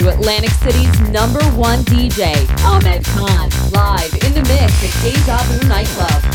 to Atlantic City's #1 DJ, Ahmed Khan, live in the mix at Deja Vu Nightclub.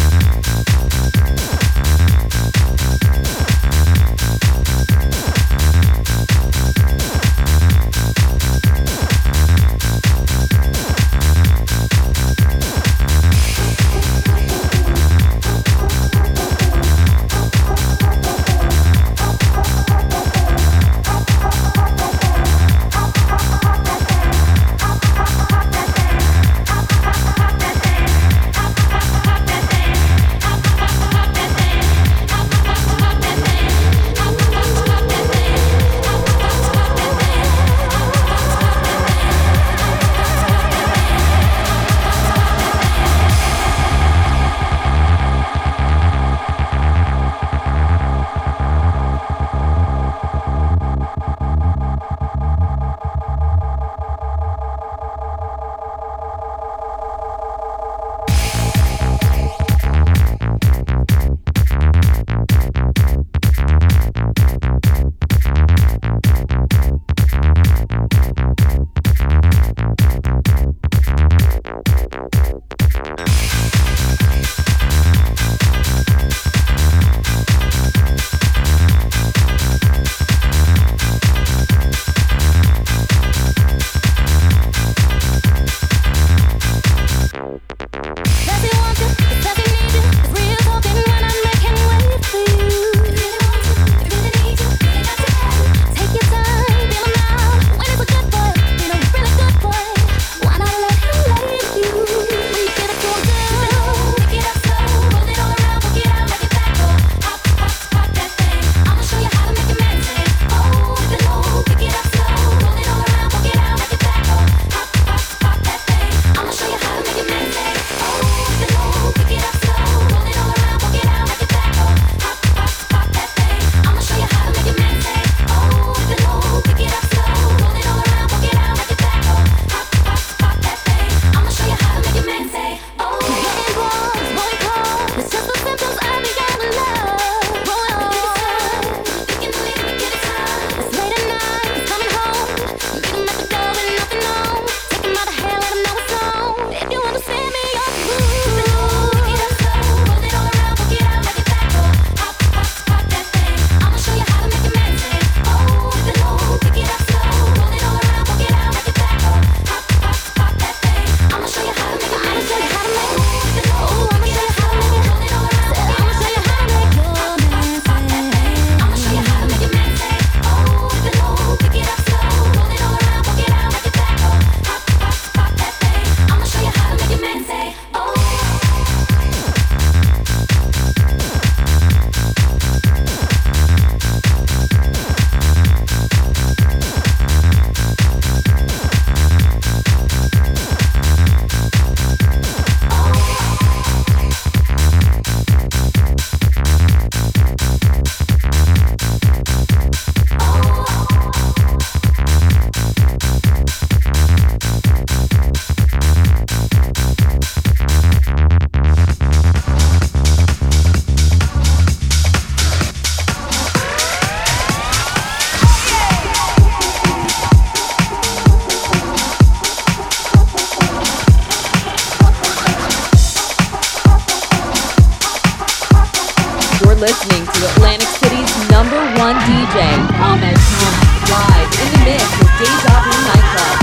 Listening to Atlantic City's #1 DJ, Ahmed Khan, live in the mix at Deja Vu Nightclub.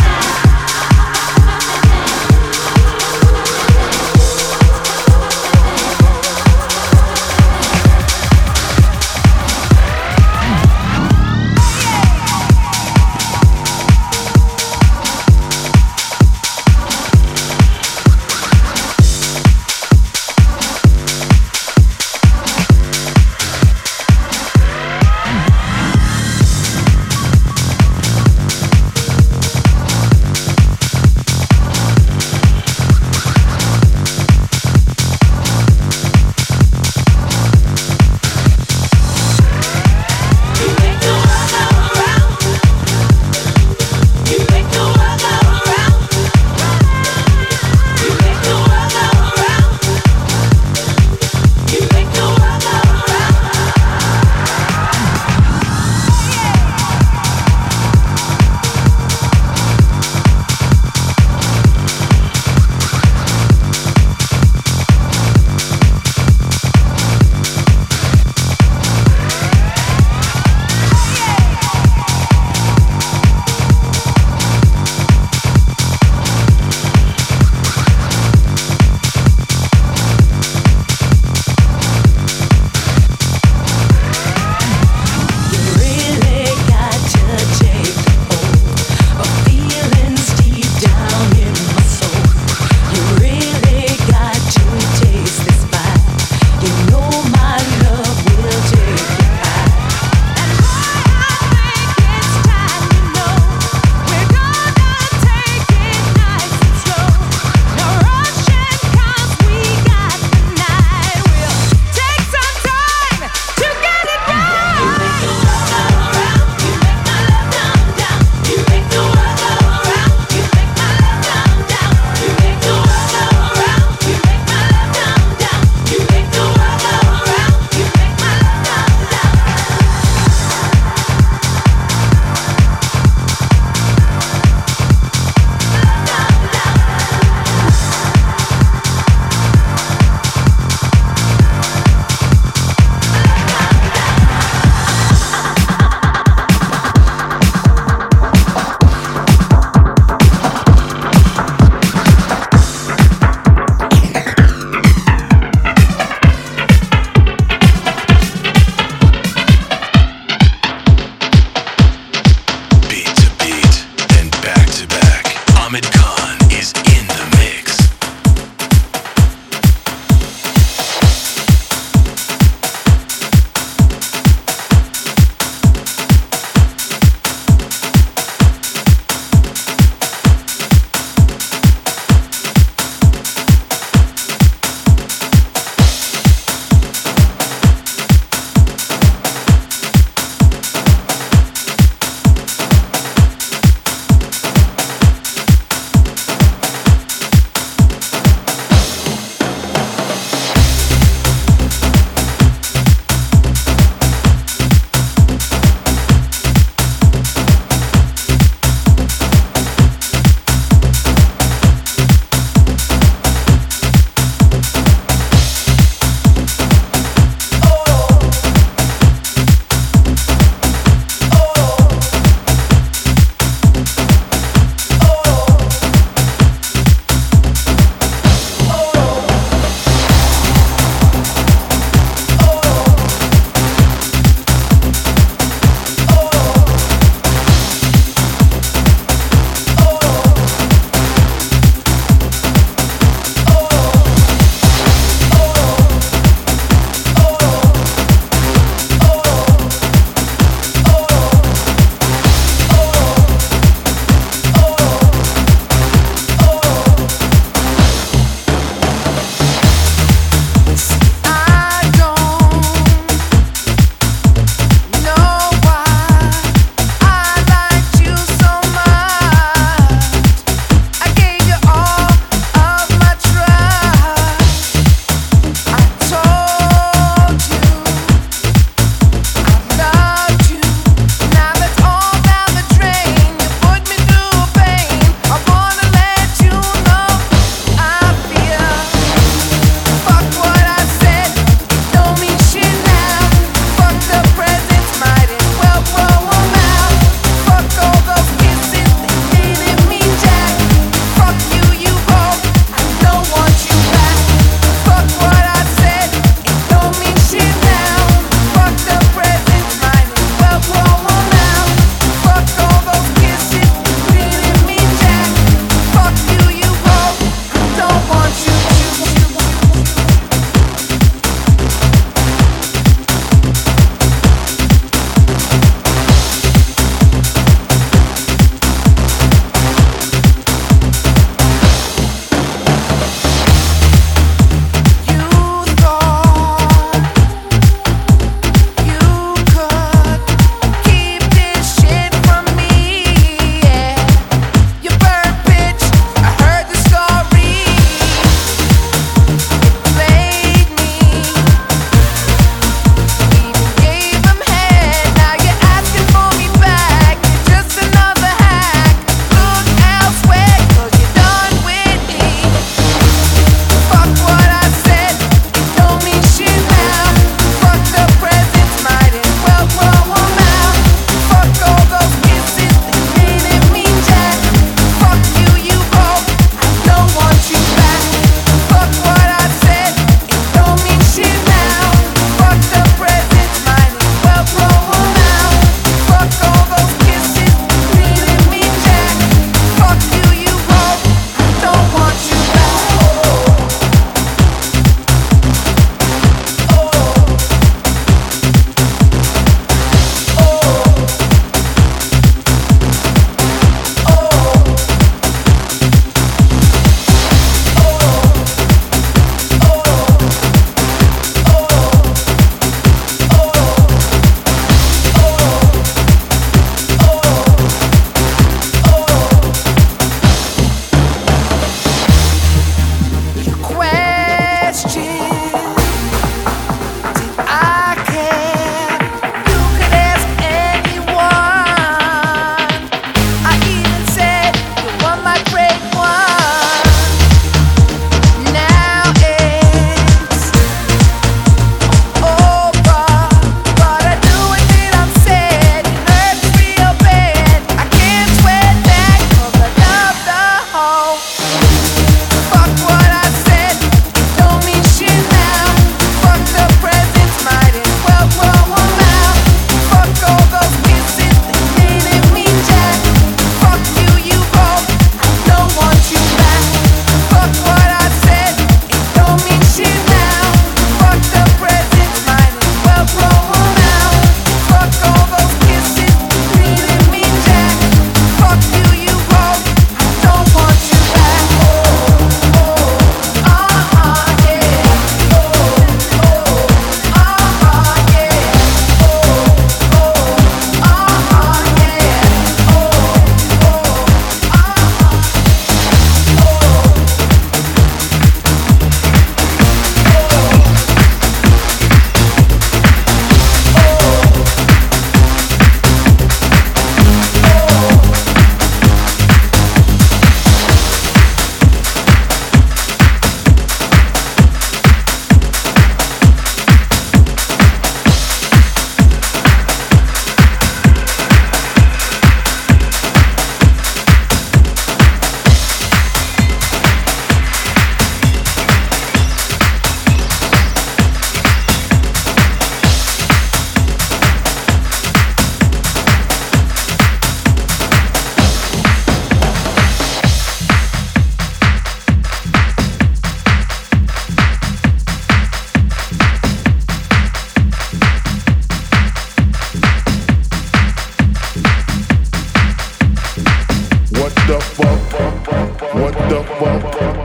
fuck?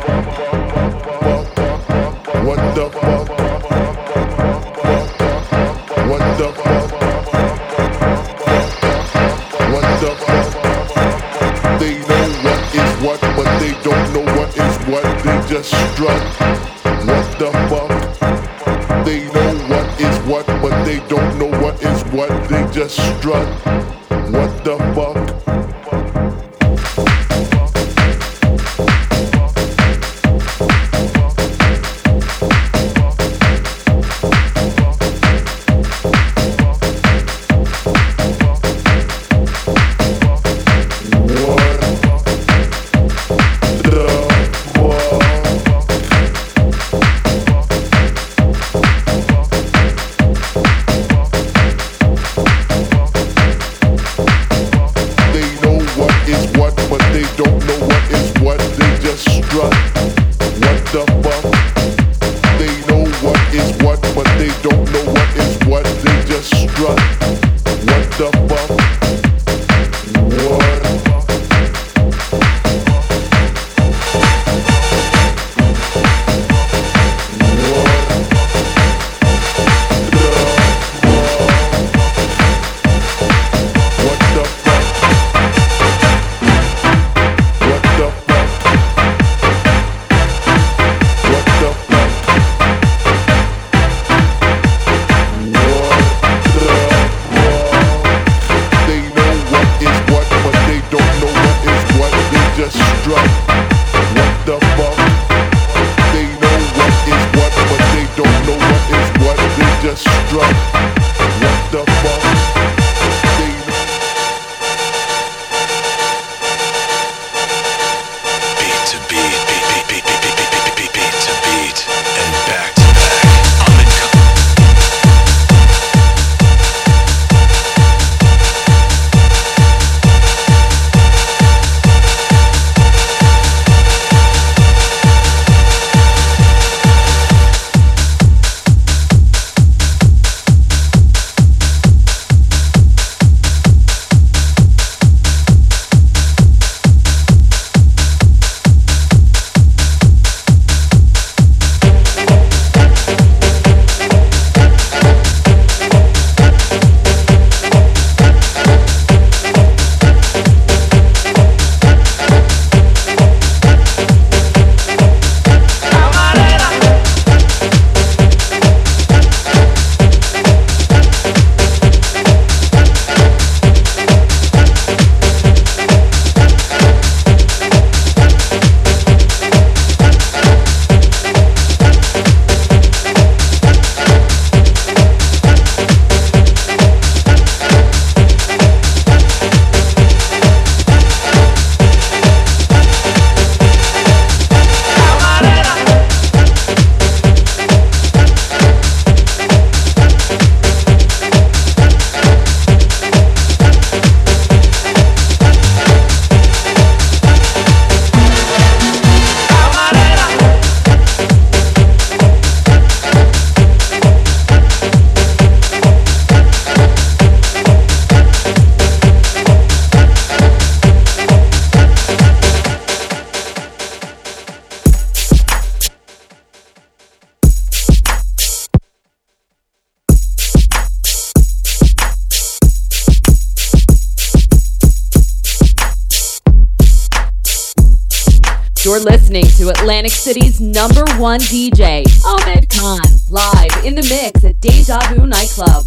What the fuck? What the fuck? What the fuck? They know what is what, but they don't know what is what. They just strut. What the fuck? They know what is what, but they don't know what is what. They just strut. What the fuck? You're listening to Atlantic City's #1 DJ, Ahmed Khan, live in the mix at Deja Vu Nightclub.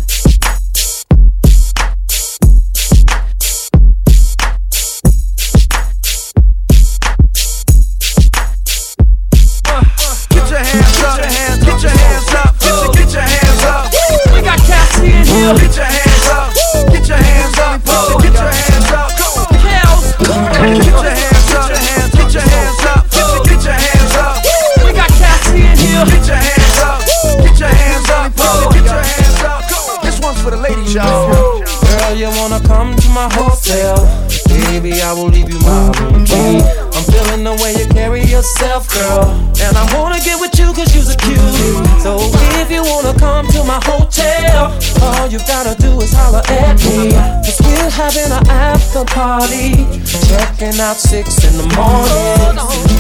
Get your hands up, get your hands up, get your hands up. We got Cassie in here. Get your hands up, get your hands up, get your hands up. Kels, get your hands up, get your hands up, get your hands up. We got Cassie in here. Get your hands up, get your hands up, get your hands up. This one's for the ladies, y'all. Girl, you wanna come to my hotel? Baby, I will leave you my room key. I'm feeling the way you carry yourself, girl, and I wanna get with you cause you're so cute. So if you wanna come to my hotel, all you gotta do is holler at me, cause we'll having an after party. Checking out 6 in the morning.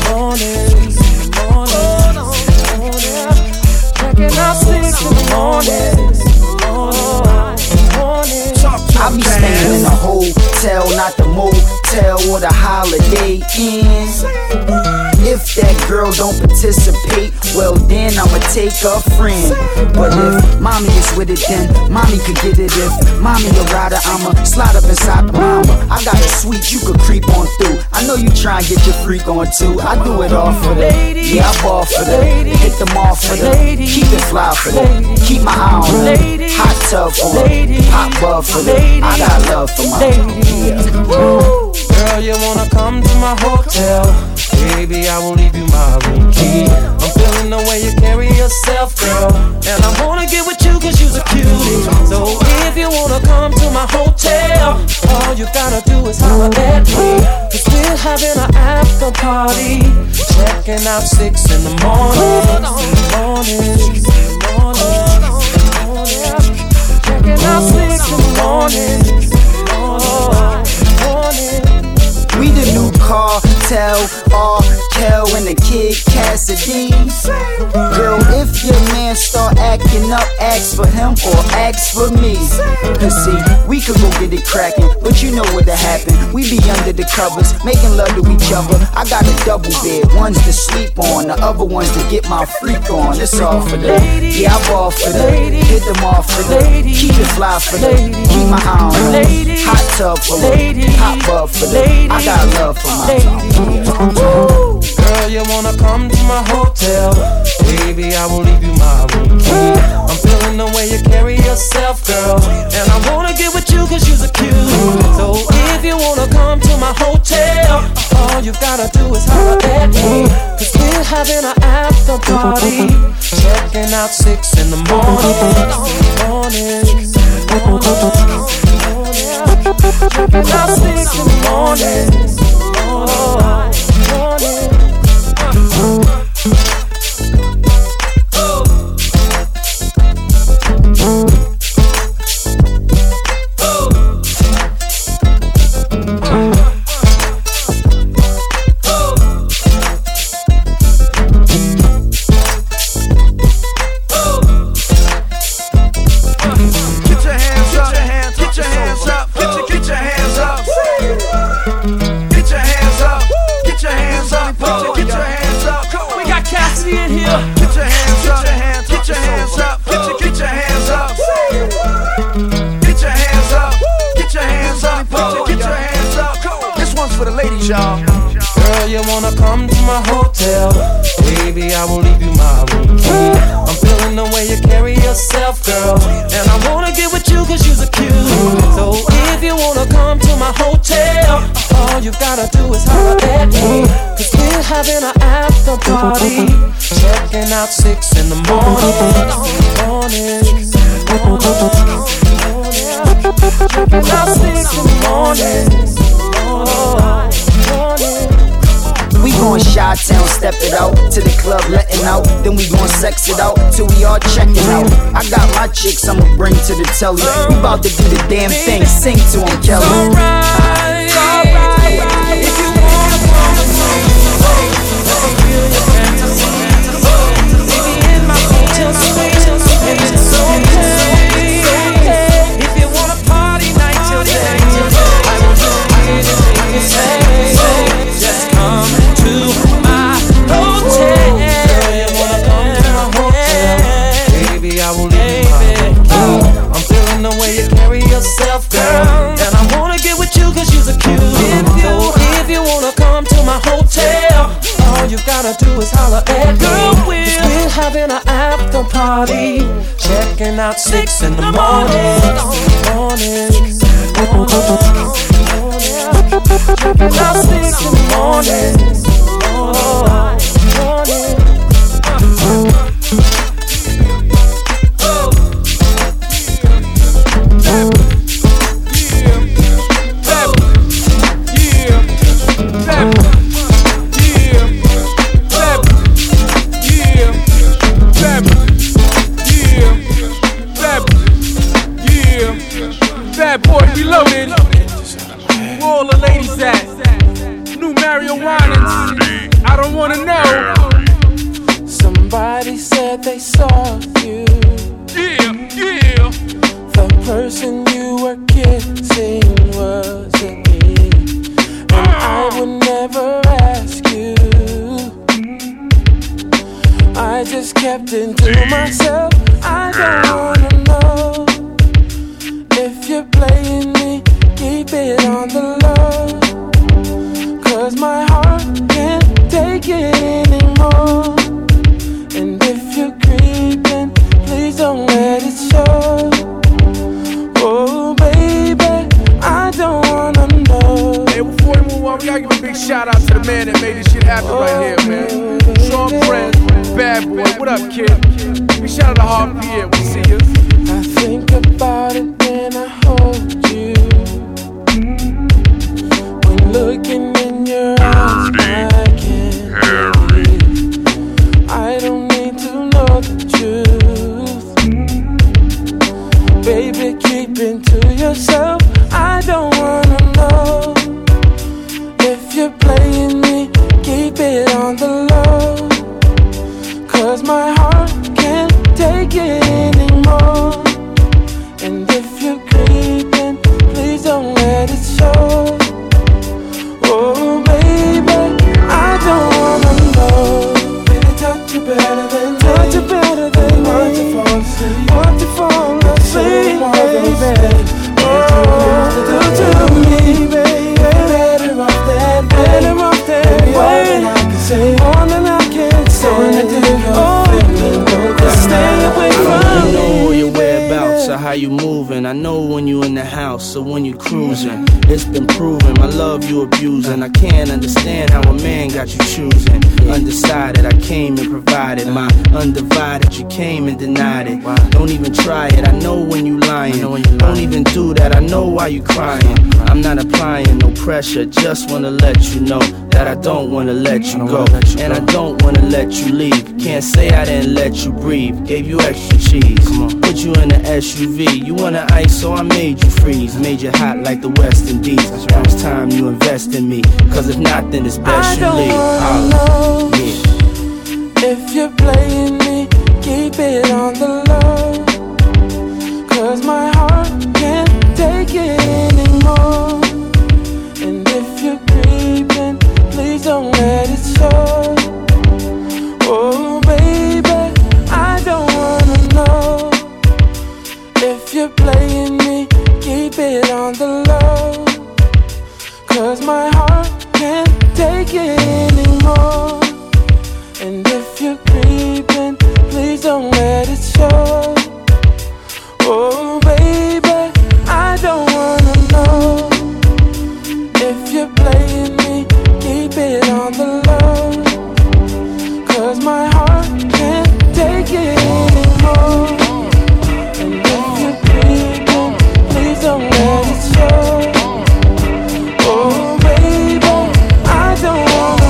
Checking out 6 in the morning. I be staying in a hotel, not the motel or the Holiday Inn. If that girl don't participate, well then I'ma take a friend. But if mommy is with it, then mommy could get it. If mommy a rider, I'ma slide up inside the mama. I got a suite you could creep on through. I know you try and get your freak on too. I do it all for the yeah, I ball for the hit them off for the keep it fly for the keep my eye on the hot tub for the hot bub for the I got love for my Girl, you wanna come to my hotel? Baby, I will leave you my room key. I'm feeling the way you carry yourself, girl, and I wanna get with you cause you're a cutie. So if you wanna come to my hotel, all you gotta do is holler at me. Cause we're having an after party. Checking out 6 in the morning. Checking out 6 in the morning. We the new cartel, R-Kel and the Kid Cassidy. Girl, if your man start acting up, ask for him or ask for me. Cause see, we could go get it crackin', but you know what'll happen. We be under the covers, making love to each other. I got a double bed, one's to sleep on, the other one's to get my freak on. It's all for the yeah, I ball for the hit them off for the keep it fly for the keep my eye on the hot tub for the hot bub for the I got love for my girl, you wanna come to my hotel? Baby, I will leave you my room key. I'm feeling the way you carry yourself, girl, and I wanna get with you cause you're a cutie. So if you wanna come to my hotel, all you gotta do is holler at me. Cause we're having an after party. Checking out 6 in the morning. Checking out 6 in the morning. Girl, you wanna come to my hotel? Baby, I will leave you my room key. I'm feeling the way you carry yourself, girl, and I wanna get with you cause you're a cutie. So if you wanna come to my hotel, all you gotta do is holler at me. Cause we're having an after party. Checking out 6 in the morning. Checking out 6 in the morning. We gon' Chi-Town, step it out to the club, letting out. Then we gon' sex it out till we all check it out. I got my chicks, I'ma bring to the telly. We bout to do the damn thing, sing to them, Kelly. Alright, if you wanna come to me, let me feel your fantasy. Baby, in my hotel suite, and it's okay. If you wanna party night till day, I will do anything you say. Just come to my hotel. Girl, you wanna come to my hotel? Baby, I will leave you my key. I'm feeling the way you carry yourself, girl, and I wanna get with you cause you're a cutie. So if you wanna come to my hotel, all you gotta do is holler at me. We're having an after party. Checking out 6 in the morning. Checking out 6 in the morning. Bad boy reloaded. that they saw you. Yeah. The person you were kissing wasn't me, and I would never ask you. I just kept it to myself. I don't wanna know if you're playing me. Keep it on the low, 'cause my heart can't take it anymore. And if you're creeping, please don't let it show. Oh baby, I don't wanna know. Hey, before we move on, we gotta give a big shout out to the man that made this shit happen right here, man. Sean Friends, Bad Boy, what up, kid? Big shout out to Harvey Pierre, we see you. I think about it when I hold you. When looking in your eyes, I can't breathe. I don't need to know the truth. Baby, keep it to yourself. I don't wanna know if you're playing me. Keep it on the low, 'cause my heart can't take it anymore. And if you're creeping, please don't let it show. Oh baby, I don't wanna know. Really touch you better than me. Want to fall asleep. Want to fall asleep, baby. Oh, do to me, baby. Better off that way. More than I can say. More than I can say. Oh, just stay away from me. I know your whereabouts or how you moving. I know when you in the house or when you cruising. It's been proven, my love you abusing. I can't understand how a man got you choosing. Undecided, I came and provided my undivided. You came and denied it. Don't even try it, I know when you lying. Don't even do that, I know why you crying. I'm not applying no pressure, just wanna let you know that I don't wanna let you go. And I don't wanna let you leave. Can't say I didn't let you breathe. Gave you extra cheese, put you in the SUV. You wanna ice, so I made you freeze. Made you hot like the West Indies. Now it's time you invest in me, 'cause if not, then it's best you leave. I don't know if you're playing me. Keep it on the low, 'cause my heart can't take it anymore. And if you're creeping, please don't let it show. Oh baby, I don't wanna know if you're playing me. Keep it on the low, 'cause my heart can't take it anymore. And if you're creeping, please don't let it show. Oh baby, I don't wanna know if you're playing me. Keep it on the low, 'cause my heart can't take it anymore. And if you're creeping, please don't let it show. Oh baby, I don't wanna.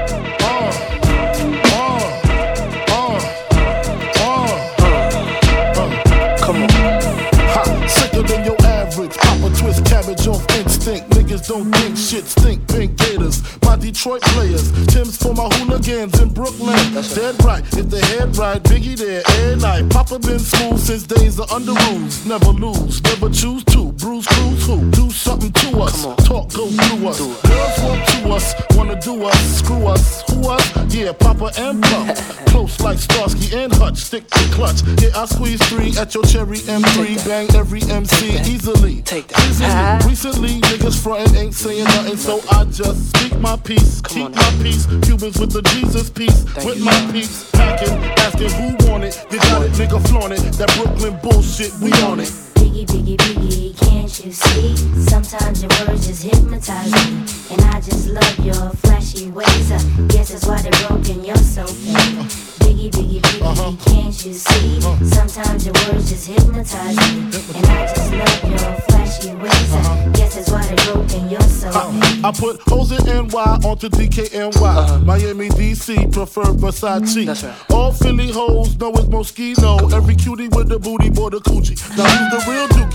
Come on. Ha, sicker than your average. Papa twist cabbage off instinct. Niggas don't think shit stink. Pink Gators, my Detroit players. Tim's for my hooligans in Brooklyn. Dead right, if they head right, Biggie there every night. Papa been smooth since days of under rules. Never lose, never choose to. Bruise, cruise, who? Do something to us. Talk, go through us. Girls walk to us, wanna do us. Screw us, who us? Yeah, Papa and Puff. Close like Starsky and Hutch, stick to clutch. Yeah, I squeeze 3 at your cherry M3. Bang every MC easily. Take that. Recently, niggas frontin' ain't saying nothing, so I just speak my peace. Keep my peace. Cubans with the Jesus peace. With my peace. Packing, asking who want it. You got it, nigga, flaunt it. That Brooklyn bullshit, we on it. Biggie, biggie, biggie, can't you see? Sometimes your words just hypnotize me. And I just love your flashy ways. Guess that's why they're broken, you're so fake. Biggie, biggie, biggie, can't you see? Sometimes your words just hypnotize me. And I just love your flashy ways. Guess that's why they're broken, you're so fake. I put hoes in NY onto DKNY. Miami, DC, prefer Versace. That's right. All Philly hoes know it's Moschino. Every cutie with the booty, boy, the coochie. Now who's the real dookie?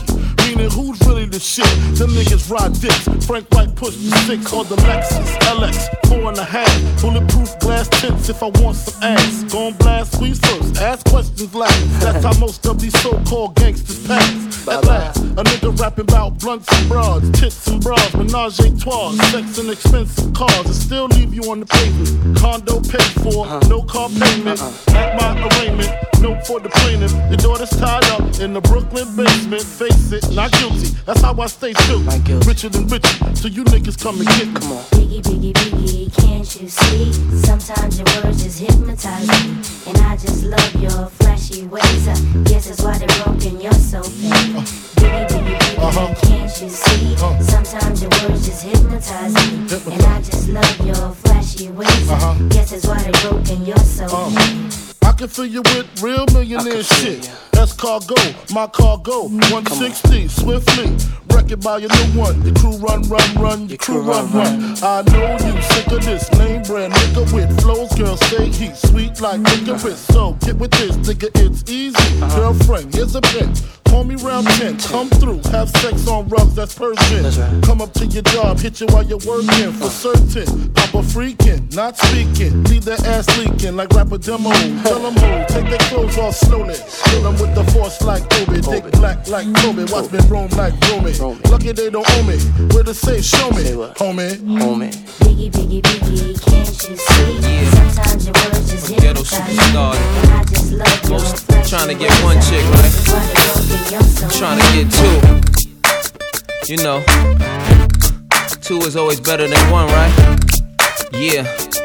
Meaning who's really the shit? Them niggas ride dicks. Frank White pushed the 6 or the Lexus LX 4.5. Bulletproof glass tints if I want some ass. Gon' blast squeeze first, ask questions last. That's how most of these so-called gangsters pass. At last, a nigga rapping about blunts and broads, tits and bras, menage a trois, sex and expensive cars, and still leave you on the pavement. Condo paid for, no car payment. At my arraignment, note for the plaintiff. Your daughter's tied up in the Brooklyn basement. Face it, not guilty. That's how I stay true. Richer than richer, so you niggas come and get me. Come on. Biggie, biggie, biggie, can't you see? Sometimes your words just hypnotize me, and I just love your flashy ways. Guess that's why they're broken. You're so fake. Biggie, biggie, biggie, can't you see? Sometimes your words just hypnotize me, and I just love your flashy ways. Guess that's why they're broken. You're so fake. I can fill you with real millionaire shit. That's cargo, my cargo. 160, swiftly. Wreck it by your new one. Your crew run, your crew run. I know you sick of this name brand nigga with flows. Girl, say heat sweet like licorice. So get with this, nigga, it's easy. Girlfriend, here's a bitch. Call me round 10, come through, have sex on rugs, that's Persian. Come up to your job, hit you while you're working, for certain. Papa freaking, not speaking, leave that ass leaking like rapper demo. Tell them who, take their clothes off slowly. Kill them with the force like Obi, dick black like Kobe, watch me roam like Romy. Lucky they don't owe me, where to say, show me, homie. Biggie, biggie, biggie, can't you see? Sometimes your words just hypnotize me, and I just love your flashy trying to get one chick, right? I'm trying to get two. You know, two is always better than one, right? Yeah.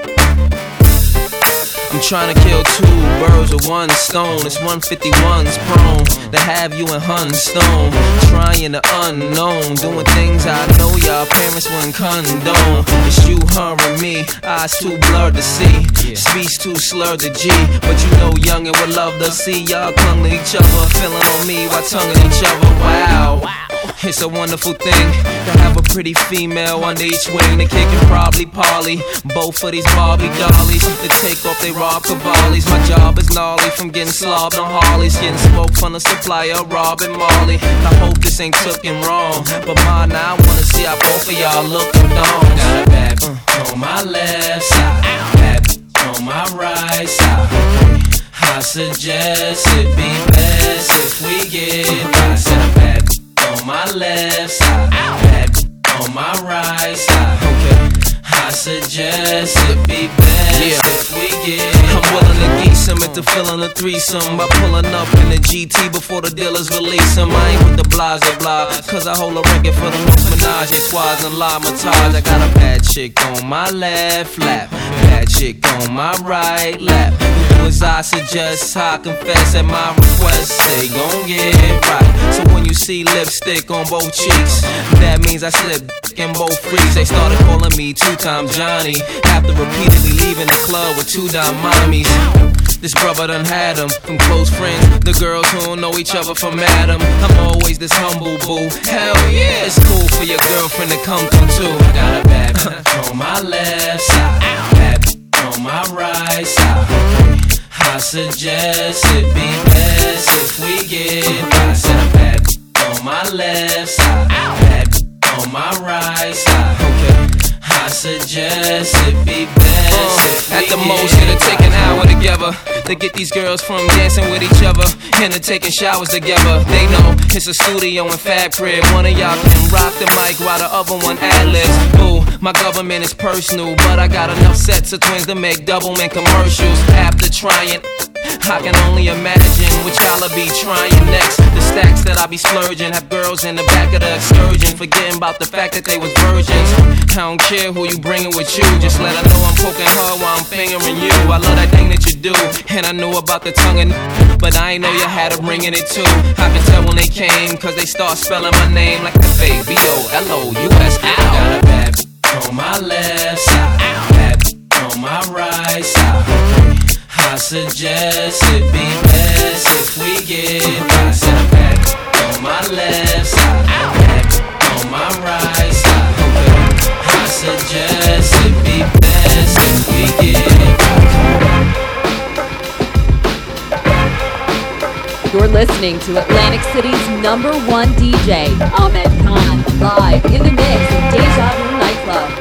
I'm trying to kill two birds with one stone. It's 151's prone to have you in Hunstone, trying the unknown, doing things I know y'all parents wouldn't condone. It's you, her, and me, eyes too blurred to see, speech too slurred to G. But you know youngin' would love to see y'all clung to each other, feeling on me while tonguing each other. Wow. It's a wonderful thing to have a pretty female under each wing. The kid can probably parley both of these Barbie dollies to take off they Rob Cavallis. My job is gnarly, from getting slobbed on Harleys, getting smoke from the supplier Rob and Marley. I hope this ain't tookin' wrong, but mine, I wanna see how both of y'all lookin' dumb. Got a bad on my left side, bad on my right side. I suggest it be best if we get by. Said I'm bad on my left side, bad on my right side. Okay, I suggest it be best if we get. I'm willing to geese him at the feeling of threesome by pulling up in the GT before the dealers release him. I ain't with the blase blah, cause I hold a record for the most menage a trois and la matage. I got a bad chick on my left lap, bad chick on my right lap. As I suggest, I confess at my request, they gon' get right. So when you see lipstick on both cheeks, that means I slipped in both freaks. They started calling me two-time Johnny after repeatedly leaving the club with two dime mommies. This brother done had them from close friends, the girls who don't know each other from Adam. I'm always this humble boo. Hell yeah, it's cool for your girlfriend to come through too. I got a bad on my left side, bad on my right side. I suggest it be best if we get by. Said I'm bad on my left side, bad on my right side. Okay, I suggest it be best if we at the most, it'll take an hour together to get these girls from dancing with each other into taking showers together. They know it's a studio and fab crib. One of y'all can rock the mic while the other one ad-libs. Boo, my government is personal, but I got enough sets of twins to make double-man commercials. After trying, I can only imagine what y'all'll be trying next. The stacks that I be splurging have girls in the back of the excursion, forgetting about the fact that they was virgins. I don't care who you bringing with you, just let her know I'm poking her while I'm fingering you. I love that thing that you do, and I knew about the tongue and but I ain't know you had a ring in it too. I can tell when they came, cause they start spelling my name like the fake B-O-L-O-U-S. Got a bad on my left side, bad on my right side. I suggest it be best if we get by. Said I'm bad on my left side, bad on my right side. Okay, I suggest it be best if we get by. You're You're listening to Atlantic City's #1 DJ, Ahmed Khan, live in the mix at Deja Vu Nightclub.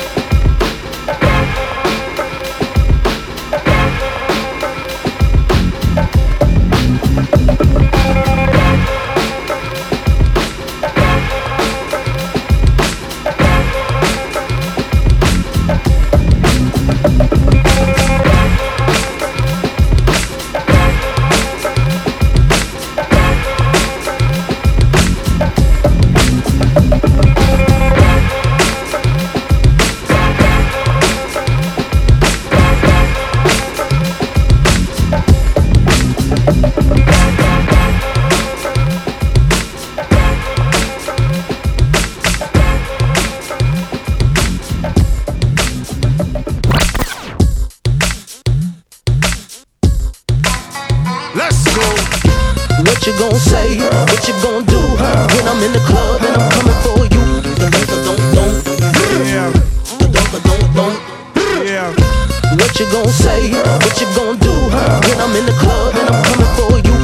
What you gon' say? What you gon' do when I'm in the club and I'm coming for you? What you gon' say? What you gon' do when I'm in the club and I'm coming for you?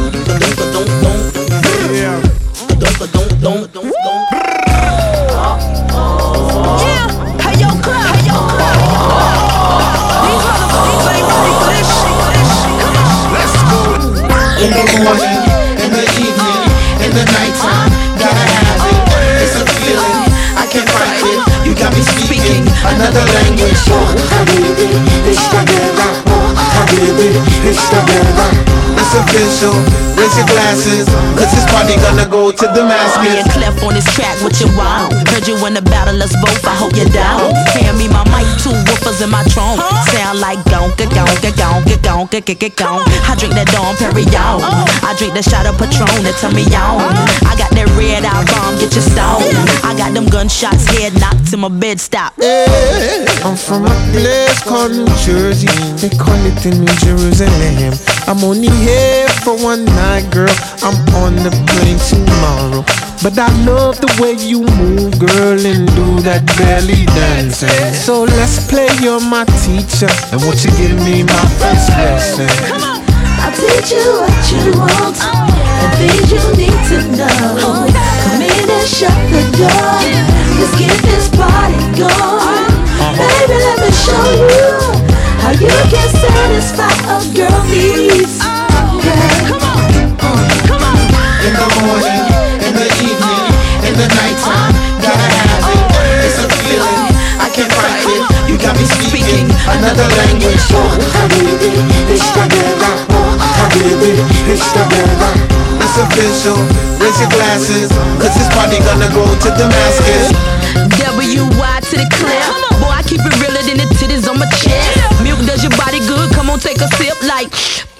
Yeah, hey yo, club, hey yo, club. These motherfuckers ain't ready for this shit. Come on, let's go. In the morning, in the evening, in the nighttime, gotta have it. It's a feeling, I can't fight it. You got me speaking another language. Habibi, it's the guerra. Habibi, it's the guerra. It's official, raise your glasses, cause this party gonna go to Damascus. Me and Clef on this track, what you want? Heard you in the battle, us both, I hope you're down. Hand me my mic, 2 woofers in my trunk. Sound like gonk, gonk, gonk, gonk, gonk, gonk. I drink that Dom Perignon. I drink that shot of Patron that turn me on. I got that red eye bomb, get your stone. I got them gunshots, head knocked till my bed stop. I'm from a place called New Jersey. They call it the New Jerusalem. I'm only here for one night, girl. I'm on the plane tomorrow. But I love the way you move, girl, and do that belly dancing. So let's play, you're my teacher, and won't you give me my first lesson? I'll teach you what you want, and things you need to know. Come in and shut the door. Let's get this party going. Baby, let me show you how you can satisfy a girl needs. Come on. In the morning, in the evening, in the nighttime, gotta have it. It's a feeling, I can't fight it. You got me speaking another language. Habibi, it's the guerra. Habibi, it's the guerra. It's official, raise your glasses, cause this party gonna go to Damascus. W.Y. to the clear. Boy, I keep it realer than the titties on my chest. Milk does your body good, come on, take a sip like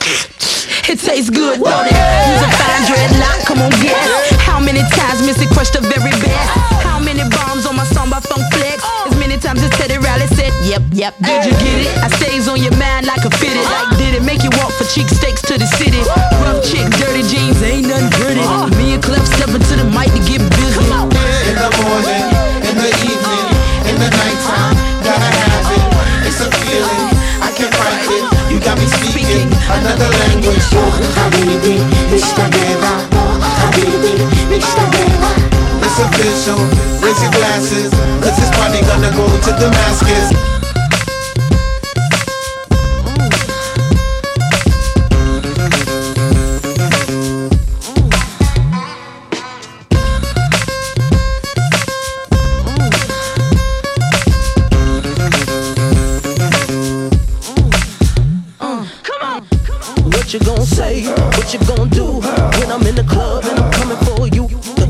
it tastes good, don't it? Use a fine dreadlock, come on, guess. How many times Missy crushed the very best? How many bombs on my song by Funk Flex? As many times as Teddy Riley said, yep. Did you get it? I stays on your mind like a fitted. Like, did it make you walk for cheek steaks to the city? Rough chick, dirty jeans, ain't nothing pretty. Me and Clef stepping to the mic to get busy. In the morning, in the evening, in the nighttime, gotta have it. It's a feeling, I can't fight it. You got me speaking another language. Habibi, it's the guerra. Habibi, it's the guerra. It's official, raise your glasses, cause this party gonna go to Damascus. What you gon' say? What you gon' do when I'm in the club and I'm coming for you?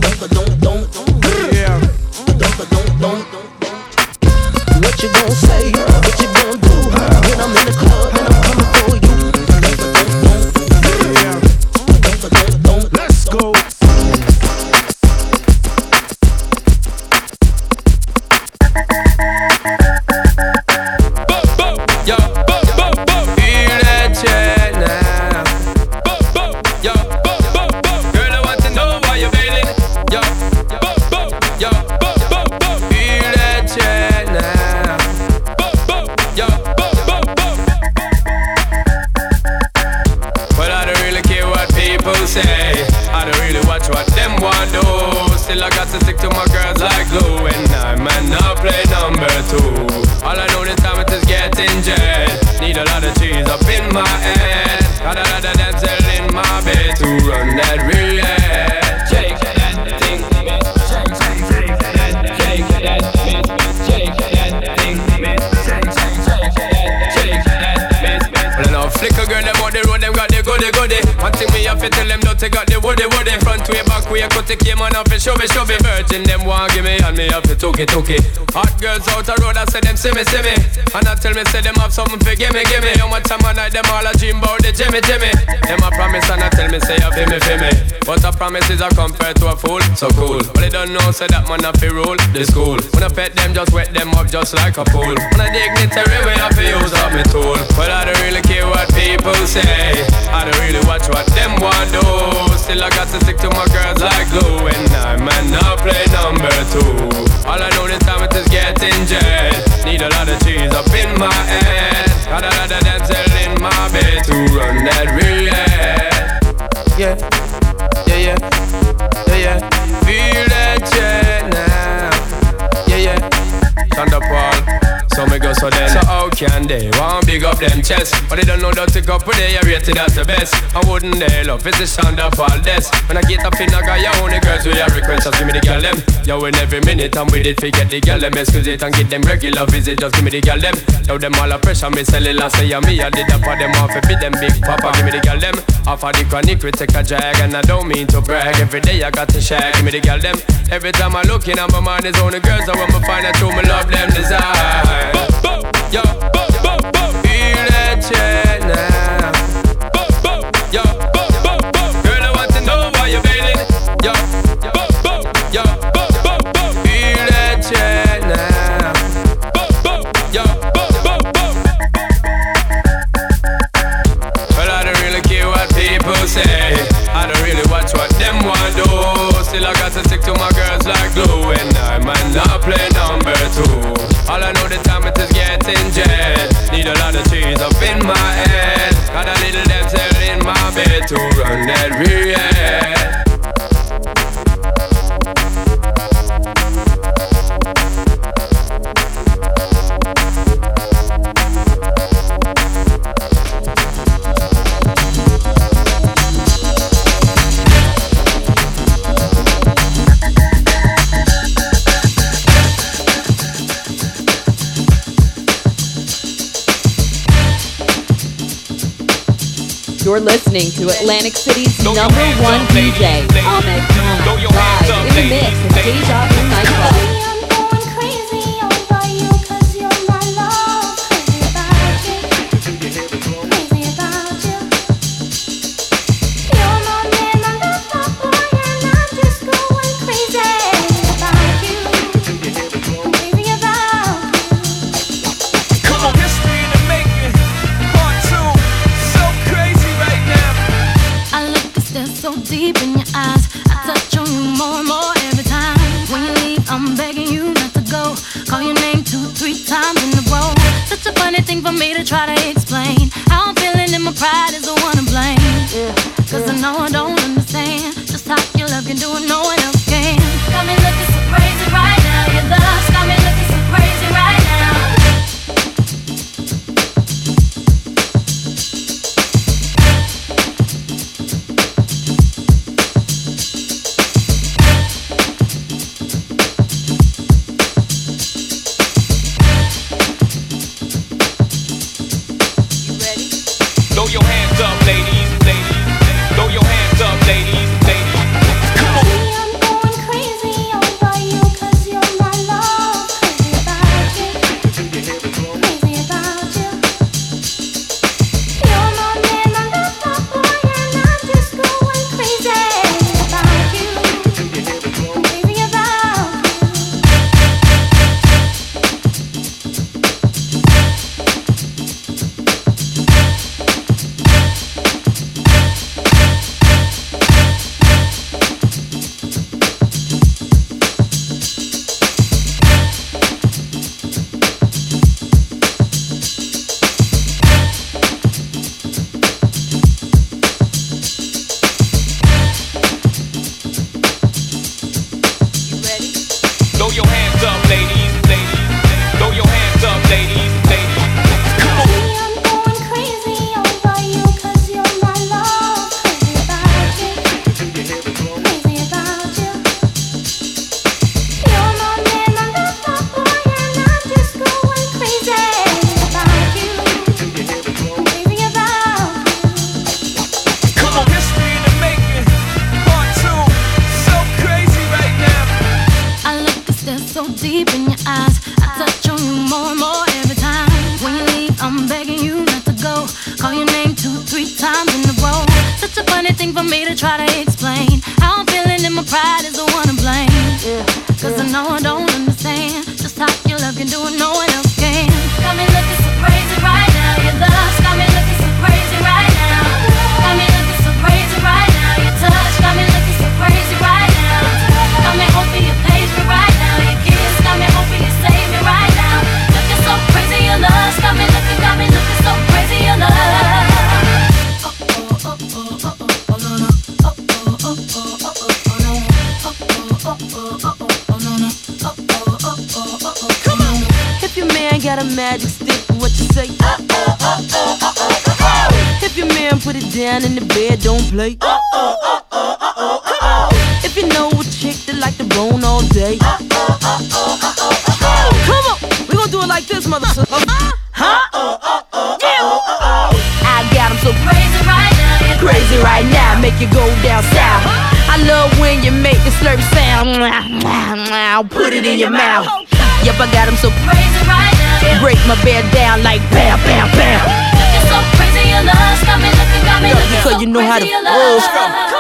What you gon' say? What you gon' do when I'm in the club and I'm coming for you? Let's go. Girl, I want to know why you're feeling. Yo, girl them on the road, them got the goody. One thing me have to tell them, don't take out the woody. Front way, back way, cut the came on off and show me. Virgin them want give me, and me have to took it. Hot girls out the road, I say them see me. And I tell me say them have something for gimme. How much time I night them all a dream about the Jimmy. Them a promise and I tell me say you feel me. But a promise is a compared to a fool, so cool. But they don't know say that man have to rule the school. When I pet them, just wet them up just like a pool. When I dignitary way, I feel use up my tool. But I don't really care what people say. I don't really watch what them want do. Still I got to stick to my girls like glue. And I man now play number 2. All I know this time it is getting jet. Need a lot of cheese up in my head. Got a lot of dancing in my bed to run that real head. Yeah. Feel that jet now. Yeah. Thunderpaul. So me go so then. So how can they want big up them chest? But they don't know that to go put they rated as the best. I wouldn't they love it's the sound of all this. When I get up in I got your own girls with your request, just give me the girl them. Yo, in every minute I'm with it, forget the girl them. Excuse it and get them regular visit, just give me the girl them. Yo, them all a pressure, me sell it last say me. I did that for them off, be them big papa, give me the girl them. Off of the chronic we take a drag, and I don't mean to brag. Every day I got to shag, give me the girl them. Every time I look in, my mind is on the girls. I want me find out who me love them desire. Yo, feel that shit now. Yo, girl, I want to know why you're bailing. Yo, feel that shit now. Yo, well, I don't really care what people say. I don't really watch what them want do. Still I got to stick to my girls like glue. And I might not play number 2. All I know the time it is getting jet. Need a lot of cheese up in my head. Got a little damsel in my bed to run that real head. You're listening to Atlantic City's #1 DJ, Ahmed Khan, live in the mix at Deja Vu Nightclub. Deep in your eyes, I touch on you more and more every time. When you leave, I'm begging you not to go. Call your name 2-3 times in a row. Such a funny thing for me to try to explain. How I'm feeling and my pride is the one to blame. Cause I know I don't understand just how your love can do it, no one else can. Got me looking so crazy right now. Your love's got me looking so crazy right now. your name 2-3 times in a row. Such a funny thing for me to try to explain. How I'm feeling and my pride is the one to blame. Cause I know I don't understand just how your love can do it, no one else can. Got me looking so crazy right now. Your love's got me looking so crazy right now. Got me looking so crazy right now. Your touch got me looking so crazy right now. Got me hoping you page me right now. Your kiss got me hoping you save me right now. Looking so crazy, your love's got me looking so crazy, your love. Come on. If your man got a magic stick, what you say? If your man put it down in the bed, don't play. Come on. If you know a chick that like to bone all day. Come on, we gon' do it like this, motherfucker. Huh? I got him so crazy right now. Crazy right now, make you go down south. I love when you make the slurp sound. Put it in your mouth. Yep, I got him so crazy right now. Break my bed down like bam, bam, bam. Looking so crazy, your love's got me looking because you know how to.